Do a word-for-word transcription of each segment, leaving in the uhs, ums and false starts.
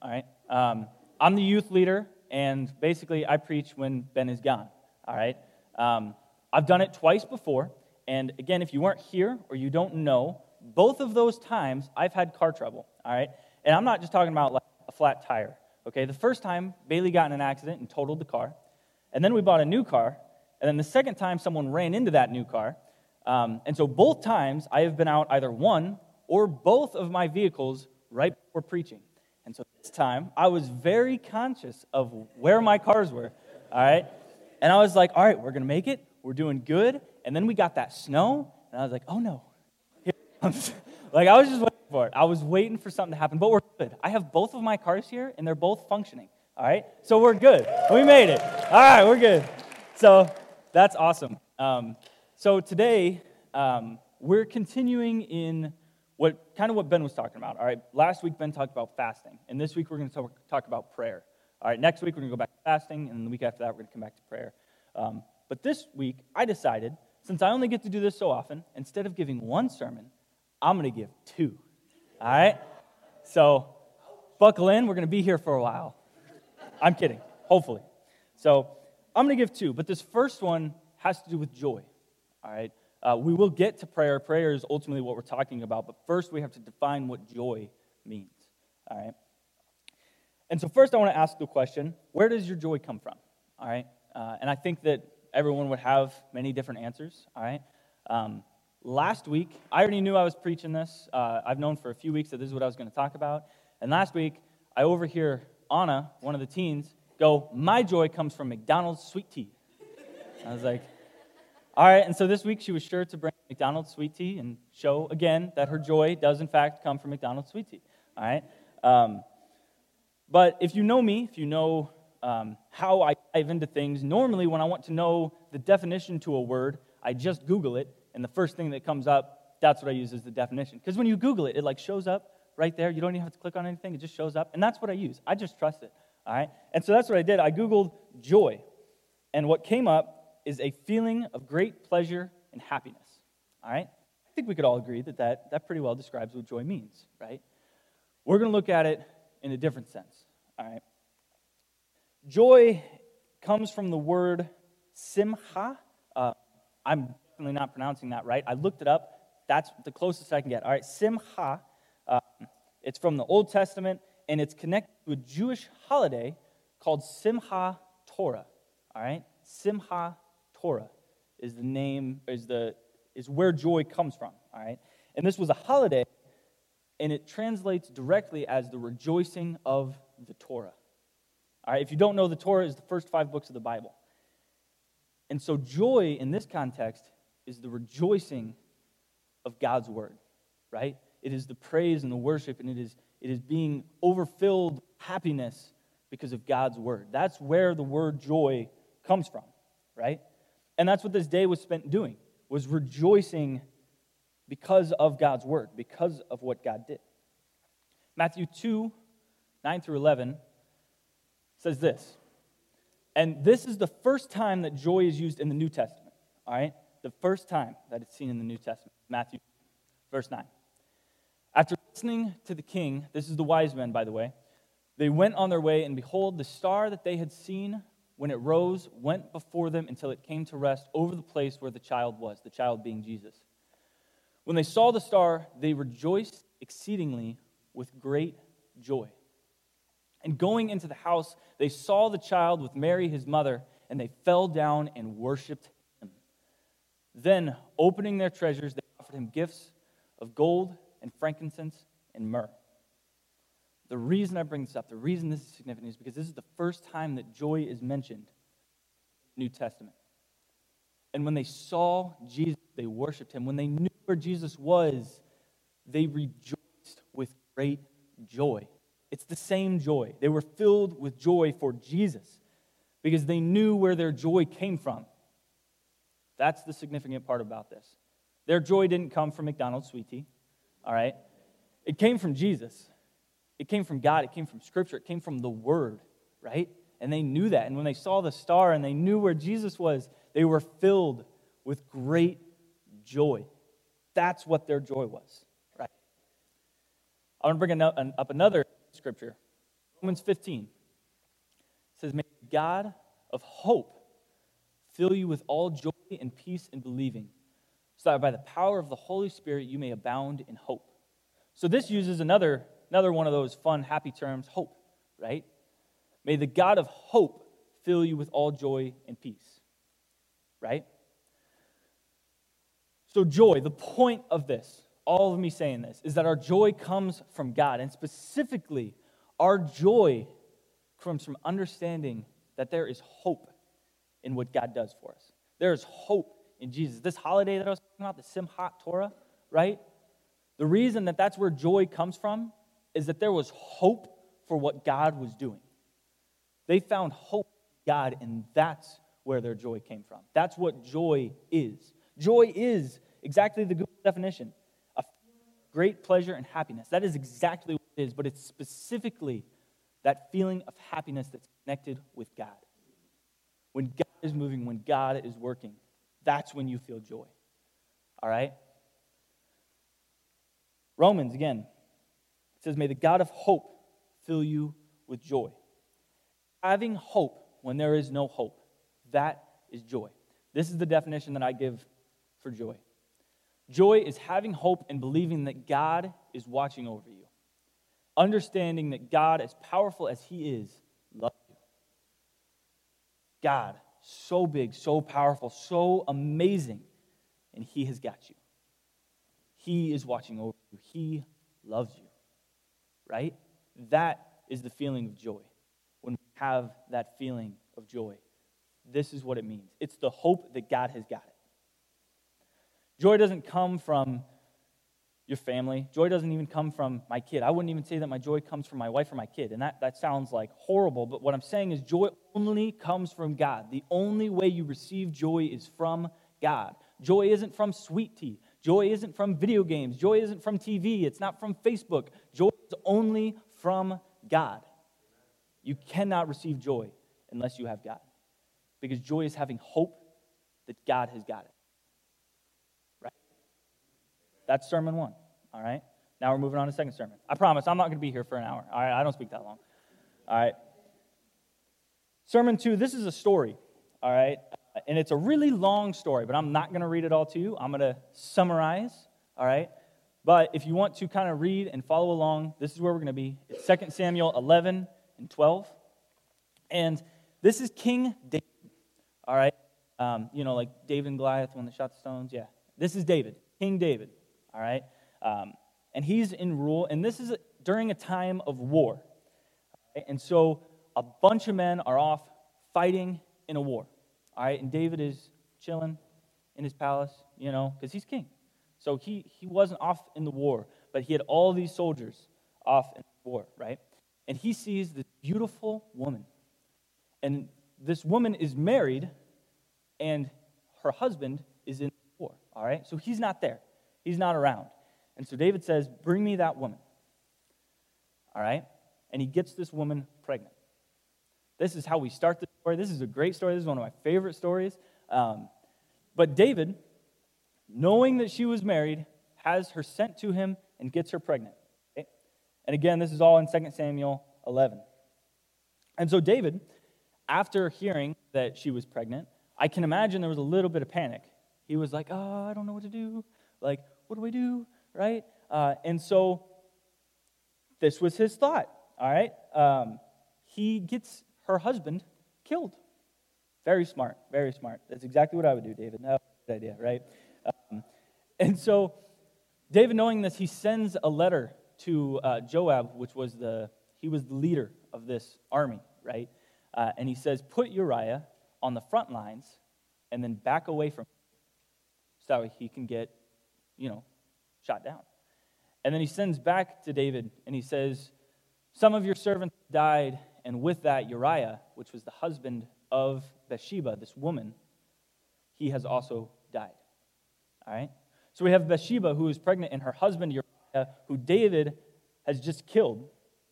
all right? Um, I'm the youth leader, and basically I preach when Ben is gone, all right? Um, I've done it twice before, and again, if you weren't here or you don't know, both of those times I've had car trouble, all right? And I'm not just talking about like a flat tire, okay? The first time, Bailey got in an accident and totaled the car, and then we bought a new car, and then the second time, someone ran into that new car, um, and so both times I have been out either one or both of my vehicles right before preaching. And so this time, I was very conscious of where my cars were, all right? And I was like, all right, we're going to make it. We're doing good. And then we got that snow, and I was like, oh, no. Here it comes. Like, I was just waiting for it. I was waiting for something to happen, but we're good. I have both of my cars here, and they're both functioning, all right? So we're good. We made it. All right, we're good. So that's awesome. Um, so today, um, we're continuing in what kind of what Ben was talking about. All right, last week Ben talked about fasting, and this week we're going to talk, talk about prayer. All right, next week we're going to go back to fasting, and the week after that we're going to come back to prayer. Um, but this week I decided, since I only get to do this so often, instead of giving one sermon, I'm going to give two. All right, so buckle in. We're going to be here for a while. I'm kidding, hopefully. So I'm going to give two, but this first one has to do with joy. All right. Uh, we will get to prayer. Prayer is ultimately what we're talking about, but first we have to define what joy means, all right? And so first I want to ask the question, where does your joy come from, all right? Uh, and I think that everyone would have many different answers, all right? Um, last week, I already knew I was preaching this. Uh, I've known for a few weeks that this is what I was going to talk about. And last week, I overhear Anna, one of the teens, go, my joy comes from McDonald's sweet tea. I was like, all right, and so this week she was sure to bring McDonald's sweet tea and show again that her joy does in fact come from McDonald's sweet tea, all right? Um, but if you know me, if you know um, how I dive into things, normally when I want to know the definition to a word, I just Google it, and the first thing that comes up, that's what I use as the definition. Because when you Google it, it like shows up right there. You don't even have to click on anything. It just shows up, and that's what I use. I just trust it, all right? And so that's what I did. I Googled joy, and what came up is a feeling of great pleasure and happiness, all right? I think we could all agree that that, that pretty well describes what joy means, right? We're going to look at it in a different sense, all right? Joy comes from the word simcha. Uh, I'm definitely not pronouncing that right. I looked it up. That's the closest I can get, all right? Simcha, uh, it's from the Old Testament, and it's connected to a Jewish holiday called Simcha Torah, all right? Simcha Torah is the name, is the is where joy comes from, all right? And this was a holiday, and it translates directly as the rejoicing of the Torah. All right, if you don't know, the Torah is the first five books of the Bible. And so joy in this context is the rejoicing of God's word, right? It is the praise and the worship, and it is it is being overfilled with happiness because of God's word. That's where the word joy comes from, right? And that's what this day was spent doing, was rejoicing because of God's word, because of what God did. Matthew two, nine through eleven says this, and this is the first time that joy is used in the New Testament, all right? The first time that it's seen in the New Testament, Matthew, verse nine. After listening to the king, this is the wise men, by the way, they went on their way, and behold, the star that they had seen when it rose, went before them until it came to rest over the place where the child was, the child being Jesus. When they saw the star, they rejoiced exceedingly with great joy. And going into the house, they saw the child with Mary, his mother, and they fell down and worshipped him. Then, opening their treasures, they offered him gifts of gold and frankincense and myrrh. The reason I bring this up, the reason this is significant is because this is the first time that joy is mentioned in the New Testament. And when they saw Jesus, they worshiped him. When they knew where Jesus was, they rejoiced with great joy. It's the same joy. They were filled with joy for Jesus because they knew where their joy came from. That's the significant part about this. Their joy didn't come from McDonald's sweet tea, all right? It came from Jesus. It came from God. It came from Scripture. It came from the Word, right? And they knew that. And when they saw the star and they knew where Jesus was, they were filled with great joy. That's what their joy was, right? I want to bring up another Scripture Romans fifteen says, may the God of hope fill you with all joy and peace in believing, so that by the power of the Holy Spirit you may abound in hope. So this uses another, another one of those fun, happy terms, hope, right? May the God of hope fill you with all joy and peace, right? So joy, the point of this, all of me saying this, is that our joy comes from God, and specifically, our joy comes from understanding that there is hope in what God does for us. There is hope in Jesus. This holiday that I was talking about, the Simchat Torah, right? The reason that that's where joy comes from is that there was hope for what God was doing. They found hope in God, and that's where their joy came from. That's what joy is. Joy is exactly the Google definition. A great pleasure and happiness. That is exactly what it is, but it's specifically that feeling of happiness that's connected with God. When God is moving, when God is working, that's when you feel joy. All right? Romans, again, it says, may the God of hope fill you with joy. Having hope when there is no hope, that is joy. This is the definition that I give for joy. Joy is having hope and believing that God is watching over you. Understanding that God, as powerful as He is, loves you. God, so big, so powerful, so amazing, and He has got you. He is watching over you. He loves you, right? That is the feeling of joy. When we have that feeling of joy, this is what it means. It's the hope that God has got it. Joy doesn't come from your family. Joy doesn't even come from my kid. I wouldn't even say that my joy comes from my wife or my kid, and that, that sounds like horrible, but what I'm saying is joy only comes from God. The only way you receive joy is from God. Joy isn't from sweet tea. Joy isn't from video games. Joy isn't from T V. It's not from Facebook. Joy is only from God. You cannot receive joy unless you have God, because joy is having hope that God has got it. That's sermon one, all right? Now we're moving on to the second sermon. I promise I'm not going to be here for an hour, all right? I don't speak that long, all right? Sermon two, this is a story, all right? And it's a really long story, but I'm not going to read it all to you. I'm going to summarize, all right? But if you want to kind of read and follow along, this is where we're going to be. It's Second Samuel eleven and twelve. And this is King David, all right? Um, you know, like David and Goliath when they shot the stones? Yeah. This is David, King David. All right? Um, and he's in rule, and this is during a time of war. Right? And so a bunch of men are off fighting in a war. All right? And David is chilling in his palace, you know, because he's king. So he, he wasn't off in the war, but he had all these soldiers off in the war, right? And he sees this beautiful woman. And this woman is married, and her husband is in the war, all right? So he's not there. He's not around. And so David says, bring me that woman. All right? And he gets this woman pregnant. This is how we start the story. This is a great story. This is one of my favorite stories. Um, but David, knowing that she was married, has her sent to him and gets her pregnant. Okay? And again, this is all in Second Samuel eleven. And so David, after hearing that she was pregnant, I can imagine there was a little bit of panic. He was like, oh, I don't know what to do. Like, what do we do, right? Uh, and so this was his thought, all right? Um, he gets her husband killed. Very smart, very smart. That's exactly what I would do, David. No, good idea, right? Um, and so David, knowing this, he sends a letter to uh, Joab, which was the, he was the leader of this army, right? Uh, and he says, put Uriah on the front lines and then back away from him so that he can get you know, shot down. And then he sends back to David, and he says, some of your servants died, and with that Uriah, which was the husband of Bathsheba, this woman, he has also died. All right? So we have Bathsheba, who is pregnant, and her husband Uriah, who David has just killed.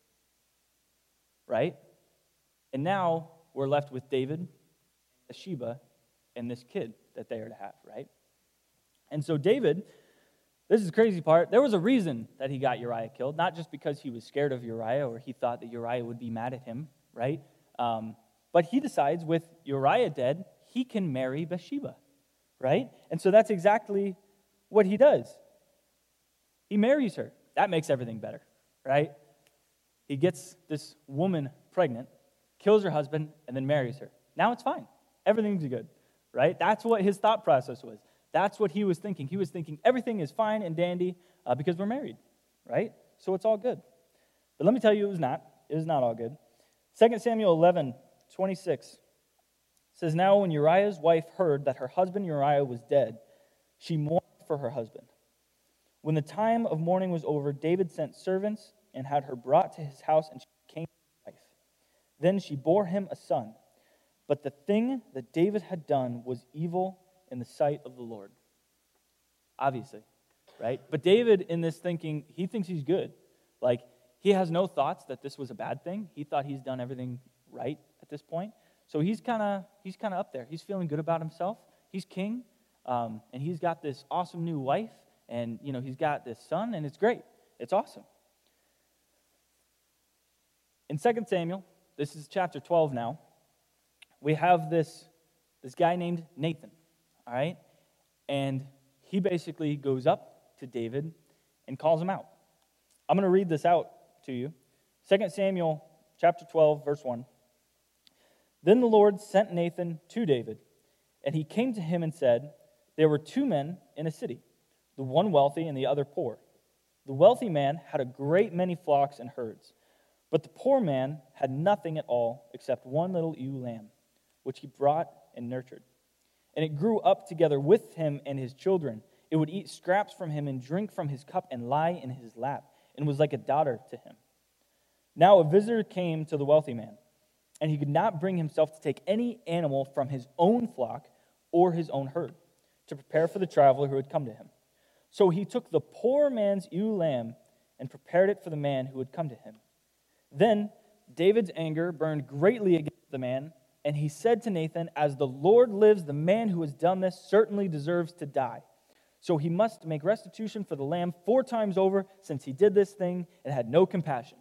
Right? And now we're left with David, Bathsheba, and this kid that they are to have, right? And so David This is the crazy part. There was a reason that he got Uriah killed, not just because he was scared of Uriah or he thought that Uriah would be mad at him, right? Um, but he decides with Uriah dead, he can marry Bathsheba, right? And so that's exactly what he does. He marries her. That makes everything better, right? He gets this woman pregnant, kills her husband, and then marries her. Now it's fine. Everything's good, right? That's what his thought process was. That's what he was thinking. He was thinking everything is fine and dandy uh, because we're married, right? So it's all good. But let me tell you, it was not. It was not all good. Second Samuel eleven, twenty-six says, "Now when Uriah's wife heard that her husband Uriah was dead, she mourned for her husband. When the time of mourning was over, David sent servants and had her brought to his house, and she became his wife. Then she bore him a son. But the thing that David had done was evil in the sight of the Lord." Obviously, right? But David, in this thinking, he thinks he's good. Like, he has no thoughts that this was a bad thing. He thought he's done everything right at this point. So he's kind of he's kind of up there. He's feeling good about himself. He's king, um, and he's got this awesome new wife, and you know he's got this son, and it's great. It's awesome. In Second Samuel, this is chapter twelve now, we have this, this guy named Nathan, all right? And he basically goes up to David and calls him out. I'm going to read this out to you. Second Samuel chapter twelve, verse one. "Then the Lord sent Nathan to David, and he came to him and said, 'There were two men in a city, the one wealthy and the other poor. The wealthy man had a great many flocks and herds, but the poor man had nothing at all except one little ewe lamb, which he brought and nurtured. And it grew up together with him and his children. It would eat scraps from him and drink from his cup and lie in his lap, and was like a daughter to him. Now a visitor came to the wealthy man, and he could not bring himself to take any animal from his own flock or his own herd to prepare for the traveler who had come to him. So he took the poor man's ewe lamb and prepared it for the man who had come to him. Then David's anger burned greatly against the man, and he said to Nathan, 'As the Lord lives, the man who has done this certainly deserves to die. So he must make restitution for the lamb four times over, since he did this thing and had no compassion.'"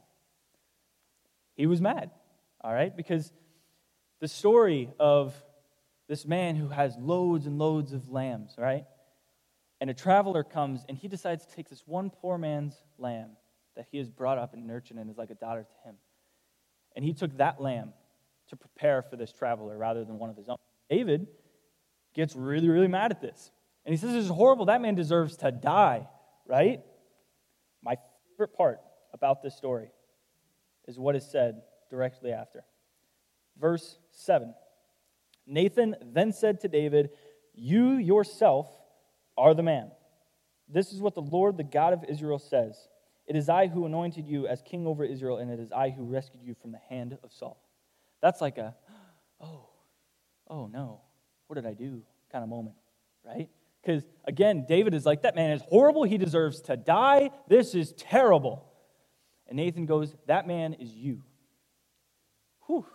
He was mad, all right, because the story of this man who has loads and loads of lambs, right? And a traveler comes, and he decides to take this one poor man's lamb that he has brought up and nurtured and is like a daughter to him. And he took that lamb to prepare for this traveler rather than one of his own. David gets really, really mad at this. And he says, "This is horrible. That man deserves to die," right? My favorite part about this story is what is said directly after. Verse seven. "Nathan then said to David, 'You yourself are the man. This is what the Lord, the God of Israel, says. It is I who anointed you as king over Israel, and it is I who rescued you from the hand of Saul.'" That's like a, oh, oh no, what did I do kind of moment, right? Because, again, David is like, that man is horrible. He deserves to die. This is terrible. And Nathan goes, that man is you. Whew.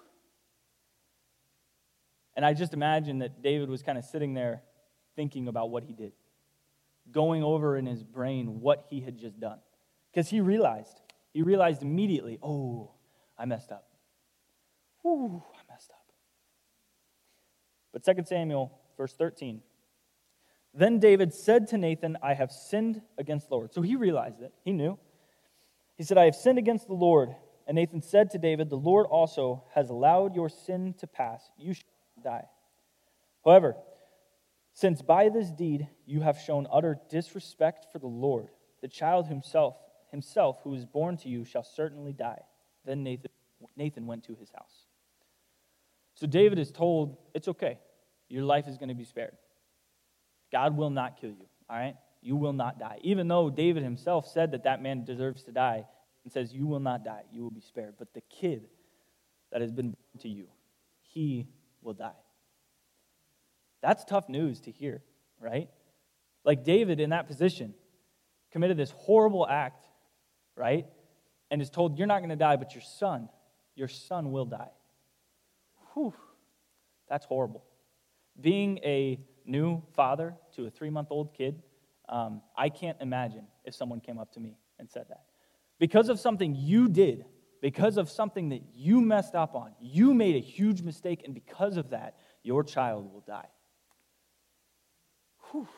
And I just imagine that David was kind of sitting there thinking about what he did, going over in his brain what he had just done. Because he realized, he realized immediately, oh, I messed up. Whew, I messed up. But Second Samuel, verse thirteen. "Then David said to Nathan, 'I have sinned against the Lord.'" So he realized it. He knew. He said, "I have sinned against the Lord." And Nathan said to David, "The Lord also has allowed your sin to pass. You shall die. However, since by this deed you have shown utter disrespect for the Lord, the child himself, himself who is born to you shall certainly die." Then Nathan, Nathan went to his house. So David is told, it's okay. Your life is going to be spared. God will not kill you, all right? You will not die. Even though David himself said that that man deserves to die, and says, you will not die, you will be spared. But the kid that has been born to you, he will die. That's tough news to hear, right? Like David in that position committed this horrible act, right? And is told, you're not going to die, but your son, your son will die. Whew, that's horrible. Being a new father to a three-month-old kid, Um, I can't imagine if someone came up to me and said that. Because of something you did, because of something that you messed up on, you made a huge mistake, and because of that, your child will die. Whew.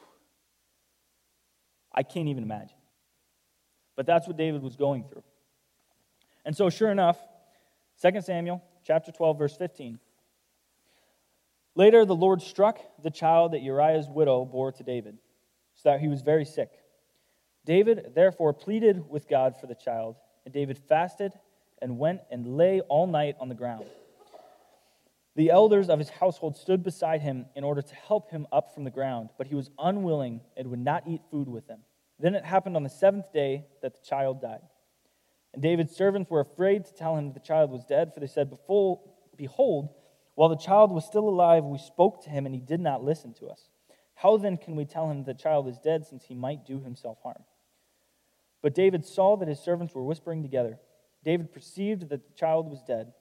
I can't even imagine. But that's what David was going through. And so sure enough, Second Samuel chapter twelve, verse fifteen. Later the Lord struck the child that Uriah's widow bore to David, so that he was very sick. David therefore pleaded with God for the child, and David fasted and went and lay all night on the ground. The elders of his household stood beside him in order to help him up from the ground, but he was unwilling and would not eat food with them. Then it happened on the seventh day that the child died. And David's servants were afraid to tell him that the child was dead, for they said, Behold, while the child was still alive, we spoke to him, and he did not listen to us. How then can we tell him that the child is dead, since he might do himself harm? But David saw that his servants were whispering together. David perceived that the child was dead.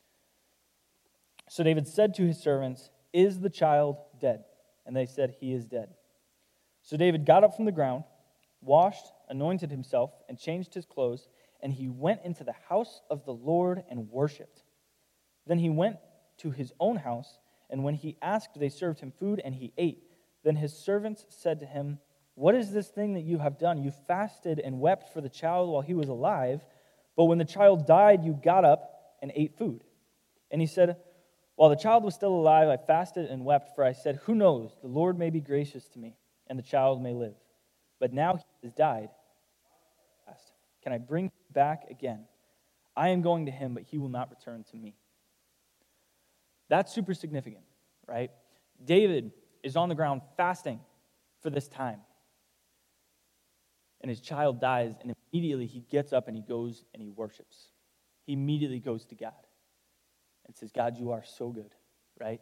So David said to his servants, Is the child dead? And they said, He is dead. So David got up from the ground, washed, anointed himself, and changed his clothes, and he went into the house of the Lord and worshipped. Then he went to his own house, and when he asked, they served him food, and he ate. Then his servants said to him, What is this thing that you have done? You fasted and wept for the child while he was alive, but when the child died, you got up and ate food. And he said, While the child was still alive, I fasted and wept, for I said, Who knows? The Lord may be gracious to me, and the child may live. But now he has died. Can I bring him back again? I am going to him, but he will not return to me. That's super significant, right? David is on the ground fasting for this time. And his child dies, and immediately he gets up and he goes and he worships. He immediately goes to God and says, God, you are so good, right?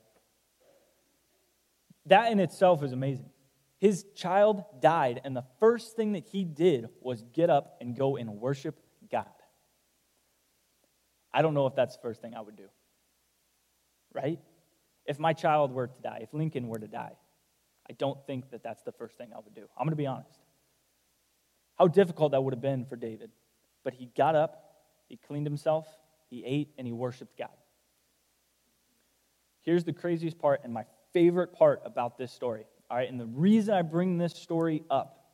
That in itself is amazing. His child died, and the first thing that he did was get up and go and worship God. I don't know if that's the first thing I would do, right? If my child were to die, if Lincoln were to die, I don't think that that's the first thing I would do. I'm going to be honest. How difficult that would have been for David. But he got up, he cleaned himself, he ate, and he worshiped God. Here's the craziest part and my favorite part about this story. All right, and the reason I bring this story up,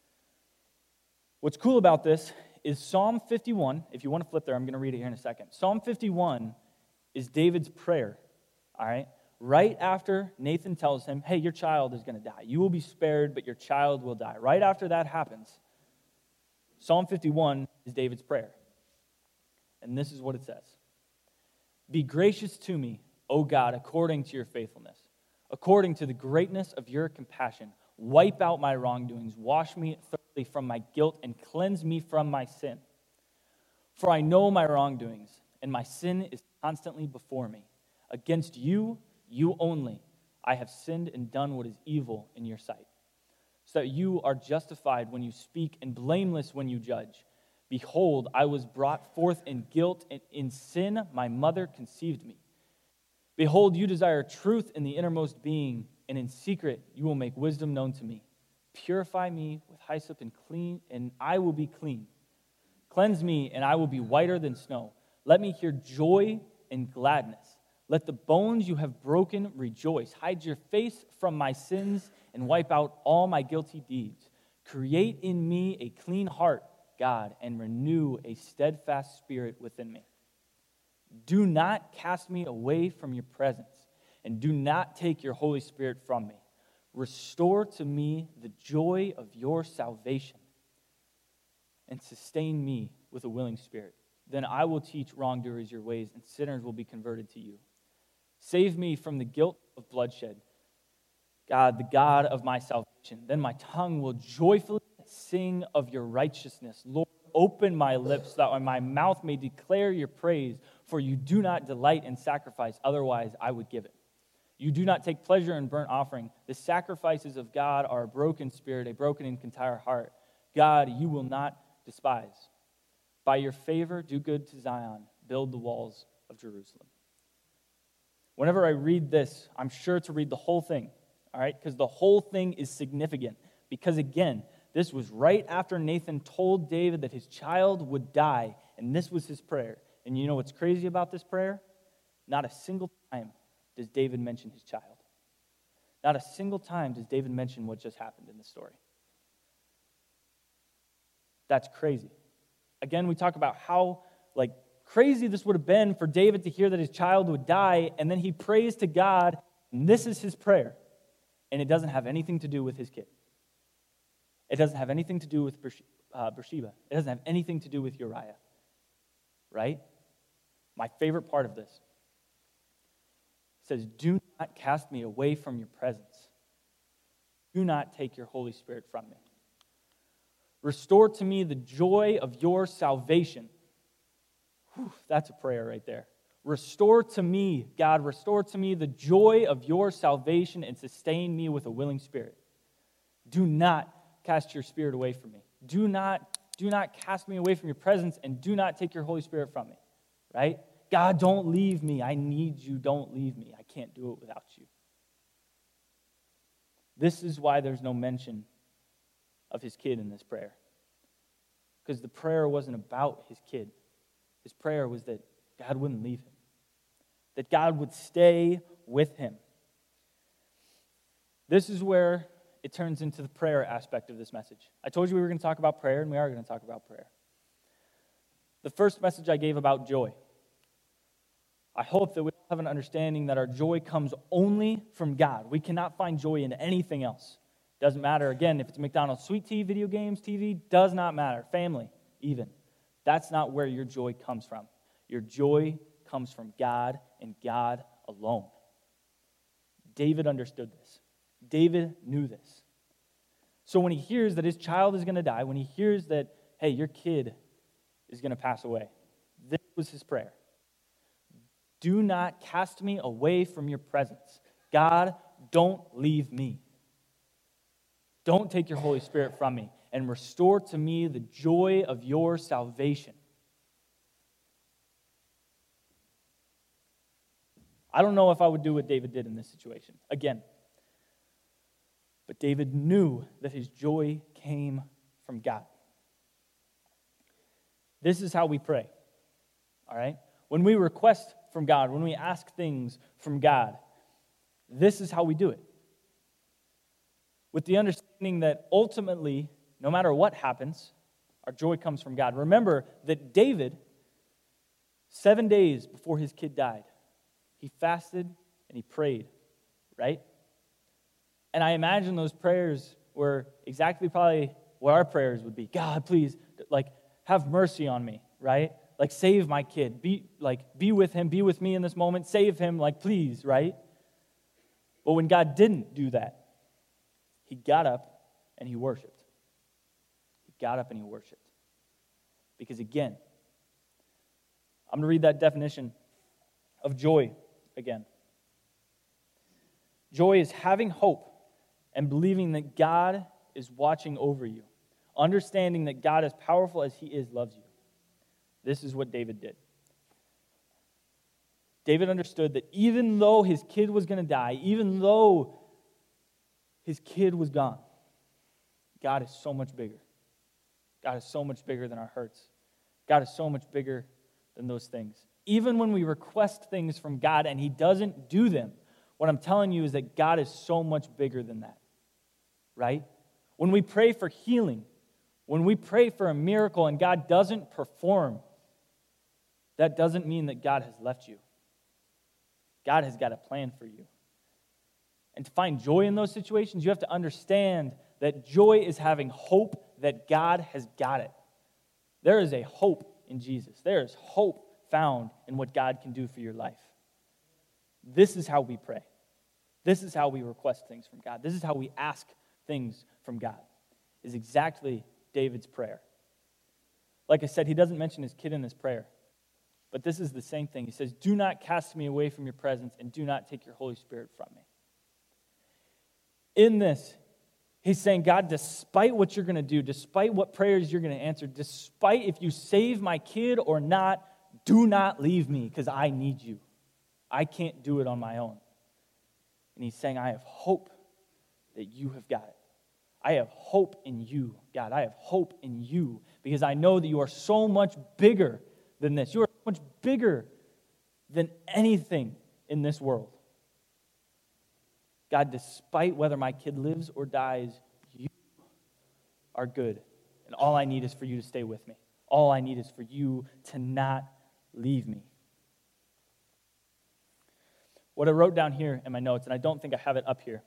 what's cool about this is Psalm fifty-one. If you want to flip there, I'm going to read it here in a second. Psalm fifty-one is David's prayer, all right? Right after Nathan tells him, hey, your child is going to die. You will be spared, but your child will die. Right after that happens, Psalm fifty-one is David's prayer. And this is what it says. Be gracious to me, O God, according to your faithfulness. According to the greatness of your compassion, wipe out my wrongdoings, wash me thoroughly from my guilt, and cleanse me from my sin. For I know my wrongdoings, and my sin is constantly before me. Against you, you only, I have sinned and done what is evil in your sight, so that you are justified when you speak and blameless when you judge. Behold, I was brought forth in guilt, and in sin my mother conceived me. Behold, you desire truth in the innermost being, and in secret you will make wisdom known to me. Purify me with hyssop and clean, and I will be clean. Cleanse me, and I will be whiter than snow. Let me hear joy and gladness. Let the bones you have broken rejoice. Hide your face from my sins and wipe out all my guilty deeds. Create in me a clean heart, God, and renew a steadfast spirit within me. Do not cast me away from your presence, and do not take your Holy Spirit from me. Restore to me the joy of your salvation, and sustain me with a willing spirit. Then I will teach wrongdoers your ways, and sinners will be converted to you. Save me from the guilt of bloodshed, God, the God of my salvation. Then my tongue will joyfully sing of your righteousness. Lord, open my lips so that my mouth may declare your praise, for you do not delight in sacrifice, otherwise I would give it. You do not take pleasure in burnt offering. The sacrifices of God are a broken spirit, a broken and contrite heart. God, you will not despise. By your favor, do good to Zion. Build the walls of Jerusalem. Whenever I read this, I'm sure to read the whole thing, all right? Because the whole thing is significant. Because again, this was right after Nathan told David that his child would die, and this was his prayer. And you know what's crazy about this prayer? Not a single time does David mention his child. Not a single time does David mention what just happened in the story. That's crazy. Again, we talk about how like crazy this would have been for David to hear that his child would die, and then he prays to God, and this is his prayer. And it doesn't have anything to do with his kid. It doesn't have anything to do with Bathsheba. It doesn't have anything to do with Uriah. Right? My favorite part of this says, do not cast me away from your presence. Do not take your Holy Spirit from me. Restore to me the joy of your salvation. Whew, that's a prayer right there. Restore to me, God, restore to me the joy of your salvation and sustain me with a willing spirit. Do not cast your spirit away from me. Do not, do not cast me away from your presence, and do not take your Holy Spirit from me. Right? God, don't leave me. I need you. Don't leave me. I can't do it without you. This is why there's no mention of his kid in this prayer. Because the prayer wasn't about his kid. His prayer was that God wouldn't leave him. That God would stay with him. This is where it turns into the prayer aspect of this message. I told you we were going to talk about prayer, and we are going to talk about prayer. The first message I gave about joy. I hope that we have an understanding that our joy comes only from God. We cannot find joy in anything else. Doesn't matter, again, if it's McDonald's sweet tea, video games, T V, does not matter. Family, even. That's not where your joy comes from. Your joy comes from God and God alone. David understood this. David knew this. So when he hears that his child is going to die, when he hears that, hey, your kid is going to pass away, this was his prayer. Do not cast me away from your presence. God, don't leave me. Don't take your Holy Spirit from me, and restore to me the joy of your salvation. I don't know if I would do what David did in this situation. Again, but David knew that his joy came from God. This is how we pray, all right? When we request from God, when we ask things from God, this is how we do it. With the understanding that ultimately, no matter what happens, our joy comes from God. Remember that David, seven days before his kid died, he fasted and he prayed, right? And I imagine those prayers were exactly probably what our prayers would be. God, please, like, have mercy on me, right? Like, save my kid. Be, like, be with him. Be with me in this moment. Save him, like, please, right? But when God didn't do that, he got up and he worshiped. He got up and he worshiped. Because again, I'm going to read that definition of joy again. Joy is having hope and believing that God is watching over you. Understanding that God, as powerful as he is, loves you. This is what David did. David understood that even though his kid was going to die, even though his kid was gone, God is so much bigger. God is so much bigger than our hurts. God is so much bigger than those things. Even when we request things from God and he doesn't do them, what I'm telling you is that God is so much bigger than that, right? When we pray for healing, when we pray for a miracle and God doesn't perform, that doesn't mean that God has left you. God has got a plan for you. And to find joy in those situations, you have to understand that joy is having hope that God has got it. There is a hope in Jesus. There is hope found in what God can do for your life. This is how we pray. This is how we request things from God. This is how we ask things from God, is exactly David's prayer. Like I said, he doesn't mention his kid in this prayer, but this is the same thing. He says, do not cast me away from your presence and do not take your Holy Spirit from me. In this, he's saying, God, despite what you're going to do, despite what prayers you're going to answer, despite if you save my kid or not, do not leave me because I need you. I can't do it on my own. And he's saying, I have hope that you have got it. I have hope in you, God. I have hope in you because I know that you are so much bigger than this. You are so much bigger than anything in this world. God, despite whether my kid lives or dies, you are good. And all I need is for you to stay with me. All I need is for you to not leave me. What I wrote down here in my notes, and I don't think I have it up here.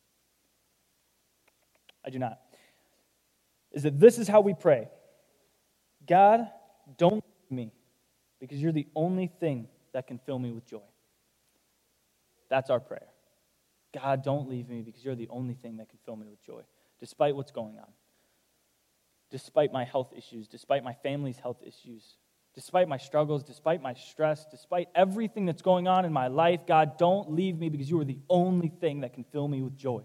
I do not. Is that this is how we pray. God, don't leave me because you're the only thing that can fill me with joy. That's our prayer. God, don't leave me because you're the only thing that can fill me with joy, despite what's going on, despite my health issues, despite my family's health issues, despite my struggles, despite my stress, despite everything that's going on in my life. God, don't leave me because you are the only thing that can fill me with joy.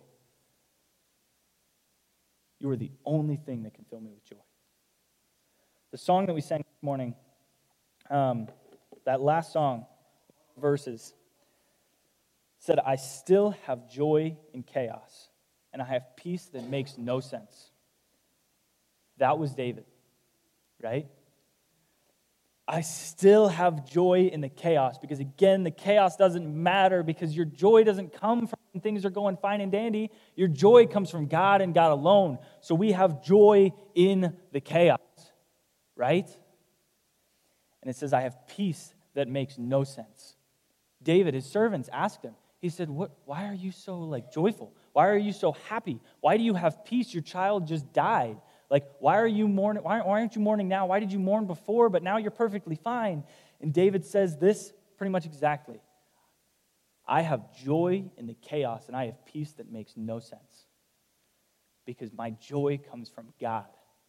You are the only thing that can fill me with joy. The song that we sang this morning, um, that last song, verses, said, I still have joy in chaos, and I have peace that makes no sense. That was David, right? I still have joy in the chaos, because again, the chaos doesn't matter, because your joy doesn't come from when things are going fine and dandy. Your joy comes from God and God alone. So we have joy in the chaos, right? And it says, I have peace that makes no sense. David, his servants, asked him, he said, "What? Why are you so like joyful? Why are you so happy? Why do you have peace? Your child just died. Like, why are you mourning? Why, why aren't you mourning now? Why did you mourn before, but now you're perfectly fine?" And David says this pretty much exactly. I have joy in the chaos, and I have peace that makes no sense, because my joy comes from God.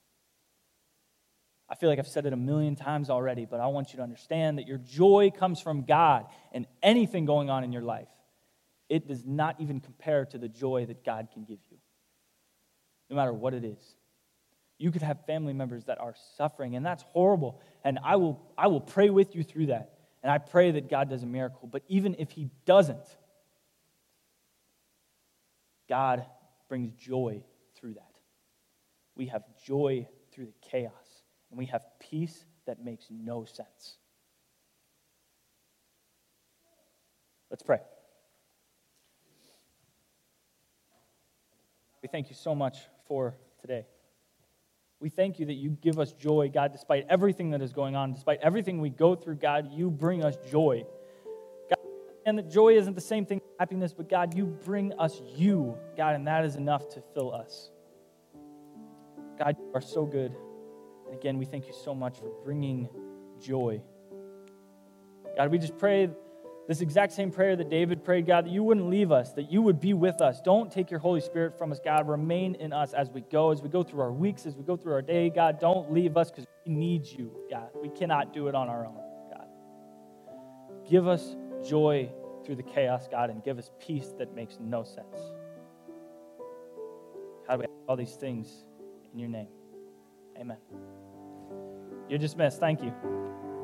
I feel like I've said it a million times already, but I want you to understand that your joy comes from God, and anything going on in your life, it does not even compare to the joy that God can give you, no matter what it is. You could have family members that are suffering, and that's horrible, and I will, I will pray with you through that, and I pray that God does a miracle, but even if he doesn't, God brings joy through that. We have joy through the chaos. And we have peace that makes no sense. Let's pray. We thank you so much for today. We thank you that you give us joy, God, despite everything that is going on, despite everything we go through, God, you bring us joy. God, and that joy isn't the same thing as happiness, but God, you bring us you, God, and that is enough to fill us. God, you are so good. And again, we thank you so much for bringing joy. God, we just pray this exact same prayer that David prayed, God, that you wouldn't leave us, that you would be with us. Don't take your Holy Spirit from us, God. Remain in us as we go, as we go through our weeks, as we go through our day. God, don't leave us because we need you, God. We cannot do it on our own, God. Give us joy through the chaos, God, and give us peace that makes no sense. God, we ask all these things in your name. Amen. You're dismissed. Thank you.